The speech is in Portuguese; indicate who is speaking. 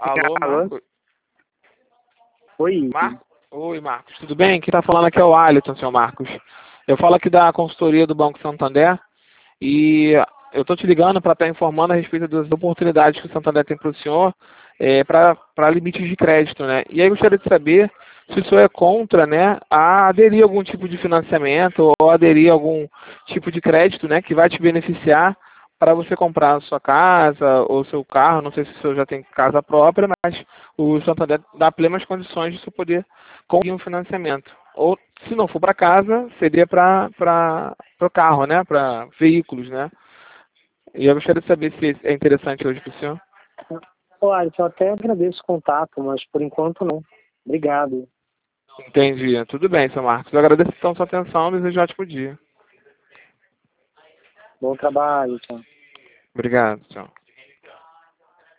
Speaker 1: Alô,
Speaker 2: Alô?
Speaker 1: Marcos?
Speaker 2: Oi.
Speaker 1: Oi, Marcos. Tudo bem? Quem está falando aqui é o Alisson, senhor Marcos. Eu falo aqui da consultoria do Banco Santander e eu estou te ligando para estar informando a respeito das oportunidades que o Santander tem para o senhor para limites de crédito, né? E aí eu gostaria de saber se o senhor é contra, né, a aderir a algum tipo de financiamento ou aderir a algum tipo de crédito, né, que vai te beneficiar para você comprar a sua casa ou seu carro. Não sei se o senhor já tem casa própria, mas o Santander dá plenas condições de você poder conseguir um financiamento. Ou, se não for para casa, seria para o carro, né, para veículos, né? E eu gostaria de saber se é interessante hoje para o senhor.
Speaker 2: Olha, eu até agradeço o contato, mas por enquanto não. Obrigado.
Speaker 1: Entendi. Tudo bem, senhor Marcos. Eu agradeço então sua atenção e desejo um ótimo dia.
Speaker 2: Bom trabalho, tchau.
Speaker 1: Obrigado. Tchau.